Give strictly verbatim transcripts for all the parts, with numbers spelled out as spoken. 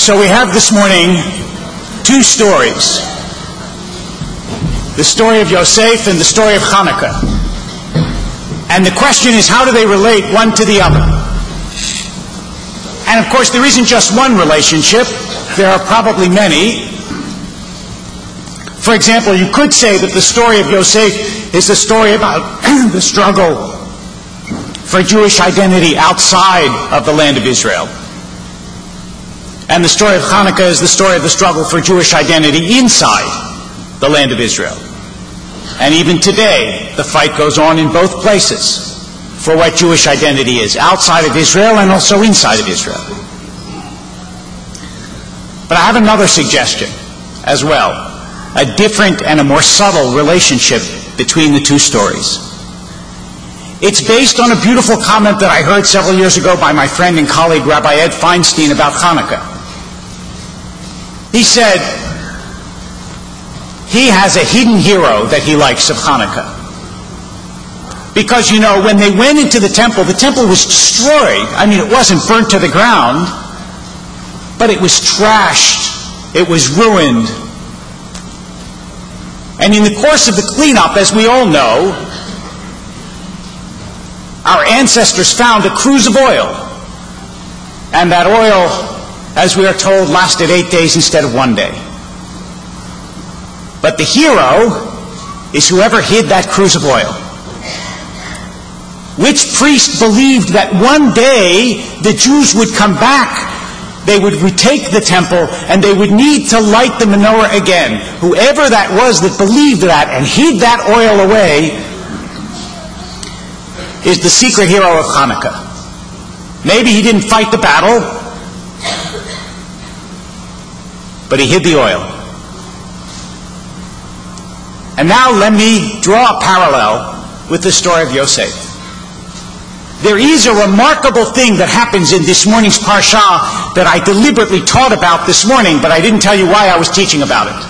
So we have this morning two stories. The story of Yosef and the story of Hanukkah. And the question is, how do they relate one to the other? And of course, there isn't just one relationship. There are probably many. For example, you could say that the story of Yosef is the story about the struggle for Jewish identity outside of the land of Israel. And the story of Hanukkah is the story of the struggle for Jewish identity inside the land of Israel. And even today, the fight goes on in both places for what Jewish identity is, outside of Israel and also inside of Israel. But I have another suggestion as well, a different and a more subtle relationship between the two stories. It's based on a beautiful comment that I heard several years ago by my friend and colleague Rabbi Ed Feinstein about Hanukkah. He said he has a hidden hero that he likes of Hanukkah. Because, you know, when they went into the temple, the temple was destroyed. I mean, it wasn't burnt to the ground, but it was trashed. It was ruined. And in the course of the cleanup, as we all know, our ancestors found a cruse of oil. And that oil, as we are told, lasted eight days instead of one day. But the hero is whoever hid that cruse of oil. Which priest believed that one day the Jews would come back, they would retake the temple, and they would need to light the menorah again. Whoever that was that believed that and hid that oil away is the secret hero of Hanukkah. Maybe he didn't fight the battle, but he hid the oil. And now let me draw a parallel with the story of Yosef. There is a remarkable thing that happens in this morning's parsha that I deliberately taught about this morning, but I didn't tell you why I was teaching about it.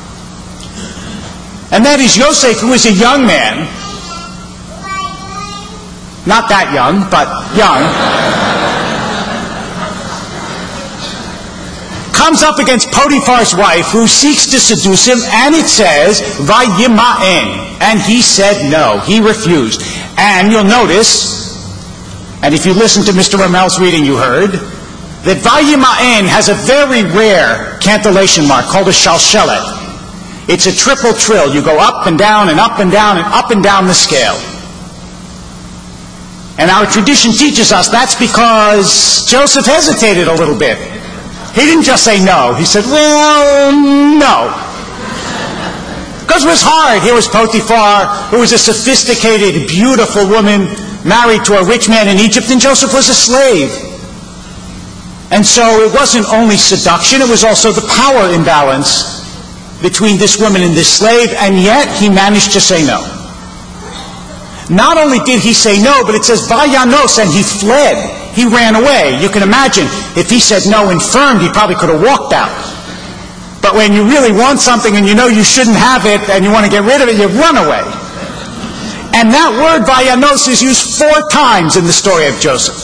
And that is Yosef, who is a young man, not that young, but young, comes up against Potiphar's wife, who seeks to seduce him, and it says, Vayima'en. And he said no. He refused. And you'll notice, and if you listen to Mister Ramel's reading, you heard, that Vayima'en has a very rare cantillation mark called a shalshelet. It's a triple trill. You go up and down and up and down and up and down the scale. And our tradition teaches us that's because Joseph hesitated a little bit. He didn't just say no. He said, well, no. Because it was hard. Here was Potiphar, who was a sophisticated, beautiful woman married to a rich man in Egypt, and Joseph was a slave. And so it wasn't only seduction, it was also the power imbalance between this woman and this slave, and yet he managed to say no. Not only did he say no, but it says, Vayanos, and he fled. He ran away. You can imagine, if he said no infirmed, he probably could have walked out. But when you really want something and you know you shouldn't have it and you want to get rid of it, you run away. And that word Vayanos is used four times in the story of Joseph.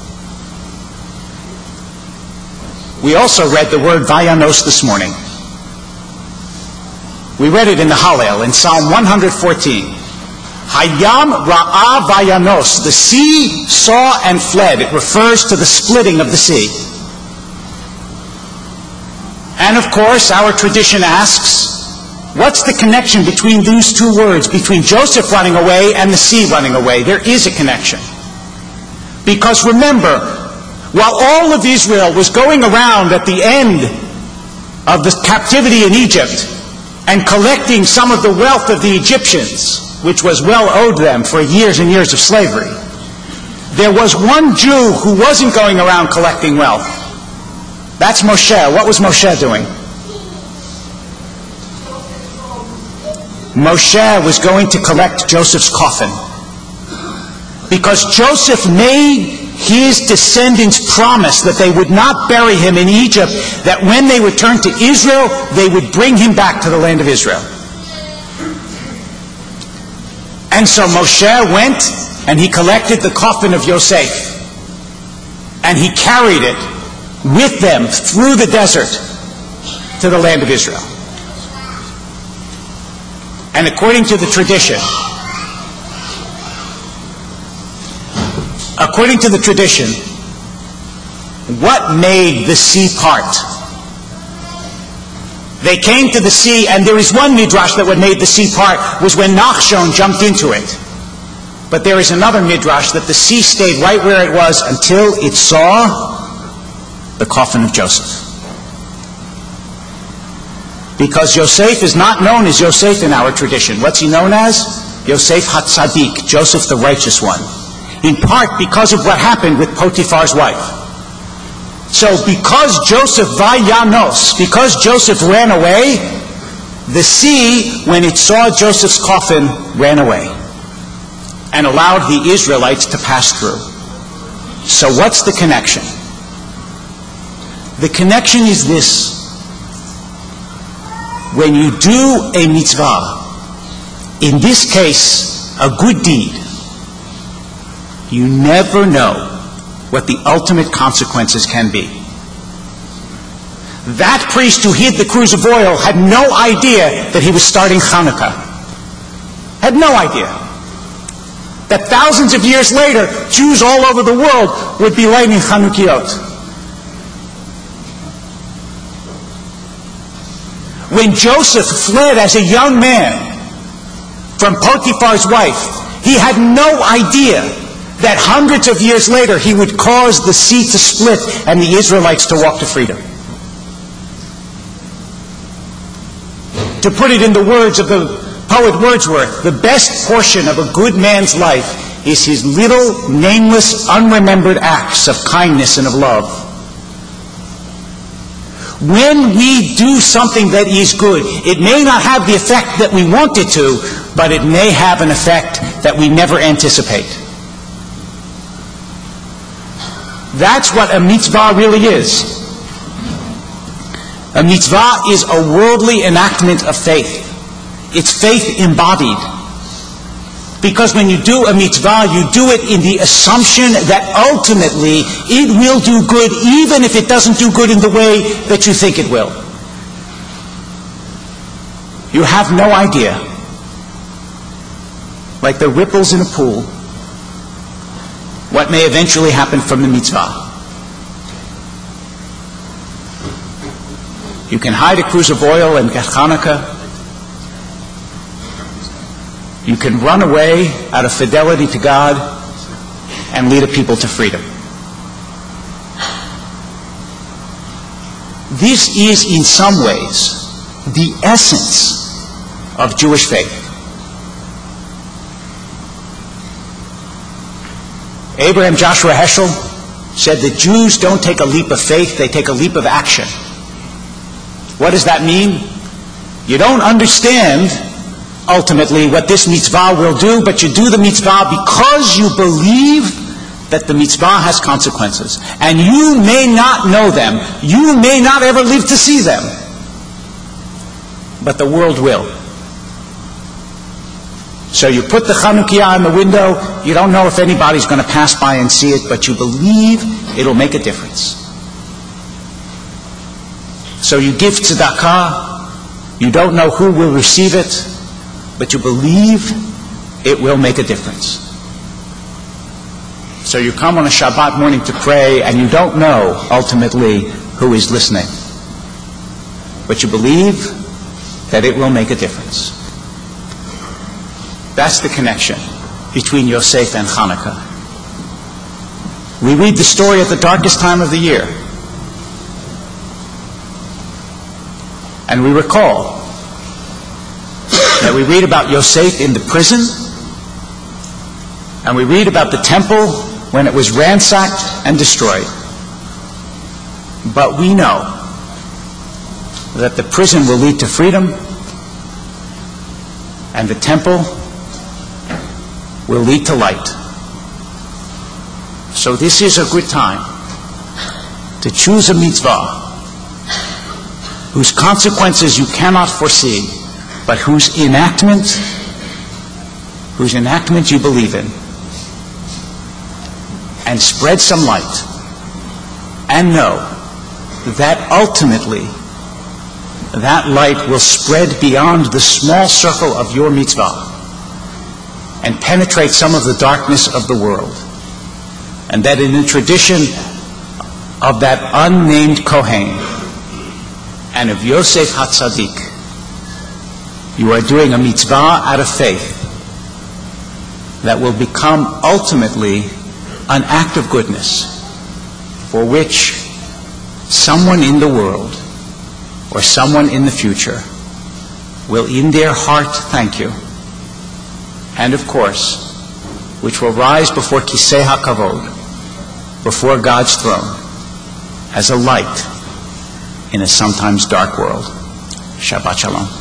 We also read the word Vayanos this morning. We read it in the Hallel in Psalm one fourteen. Hayam Ra'a Vayanos. The sea saw and fled. It refers to the splitting of the sea. And of course, our tradition asks, what's the connection between these two words, between Joseph running away and the sea running away? There is a connection. Because remember, while all of Israel was going around at the end of the captivity in Egypt and collecting some of the wealth of the Egyptians, which was well owed them for years and years of slavery, there was one Jew who wasn't going around collecting wealth. That's Moshe. What was Moshe doing? Moshe was going to collect Joseph's coffin. Because Joseph made his descendants promise that they would not bury him in Egypt, that when they returned to Israel, they would bring him back to the land of Israel. And so Moshe went and he collected the coffin of Yosef. And he carried it with them through the desert to the land of Israel. And according to the tradition, according to the tradition, what made the sea part? They came to the sea, and there is one midrash that what made the sea part was when Nachshon jumped into it. But there is another midrash that the sea stayed right where it was until it saw the coffin of Joseph. Because Yosef is not known as Yosef in our tradition. What's he known as? Yosef HaTzadik, Joseph the righteous one. In part because of what happened with Potiphar's wife. So because Joseph vayanos, because Joseph ran away, the sea, when it saw Joseph's coffin, ran away and allowed the Israelites to pass through. So what's the connection? The connection is this. When you do a mitzvah, in this case, a good deed, you never know what the ultimate consequences can be. That priest who hid the cruse of oil had no idea that he was starting Hanukkah. Had no idea. That thousands of years later, Jews all over the world would be lighting Chanukiot. When Joseph fled as a young man from Potiphar's wife, he had no idea that hundreds of years later he would cause the sea to split and the Israelites to walk to freedom. To put it in the words of the poet Wordsworth, the best portion of a good man's life is his little, nameless, unremembered acts of kindness and of love. When we do something that is good, it may not have the effect that we want it to, but it may have an effect that we never anticipate. That's what a mitzvah really is. A mitzvah is a worldly enactment of faith. It's faith embodied. Because when you do a mitzvah, you do it in the assumption that ultimately it will do good, even if it doesn't do good in the way that you think it will. You have no idea. Like the ripples in a pool, what may eventually happen from the mitzvah. You can hide a cruse of oil and get Hanukkah. You can run away out of fidelity to God and lead a people to freedom. This is, in some ways, the essence of Jewish faith. Abraham Joshua Heschel said that Jews don't take a leap of faith, they take a leap of action. What does that mean? You don't understand ultimately what this mitzvah will do, but you do the mitzvah because you believe that the mitzvah has consequences. And you may not know them. You may not ever live to see them. But the world will. So you put the Chanukiah in the window, you don't know if anybody's going to pass by and see it, but you believe it'll make a difference. So you give tzedakah, you don't know who will receive it, but you believe it will make a difference. So you come on a Shabbat morning to pray, and you don't know ultimately who is listening, but you believe that it will make a difference. That's the connection between Yosef and Hanukkah. We read the story at the darkest time of the year, and we recall that we read about Yosef in the prison, and we read about the temple when it was ransacked and destroyed. But we know that the prison will lead to freedom, and the temple will lead to light. So this is a good time to choose a mitzvah whose consequences you cannot foresee, but whose enactment, whose enactment you believe in. And spread some light. And know that ultimately that light will spread beyond the small circle of your mitzvah and penetrate some of the darkness of the world. And that in the tradition of that unnamed Kohen and of Yosef HaTzadik, you are doing a mitzvah out of faith that will become ultimately an act of goodness for which someone in the world or someone in the future will in their heart thank you, and of course which will rise before Kisei HaKavod, before God's throne, as a light in a sometimes dark world. Shabbat Shalom.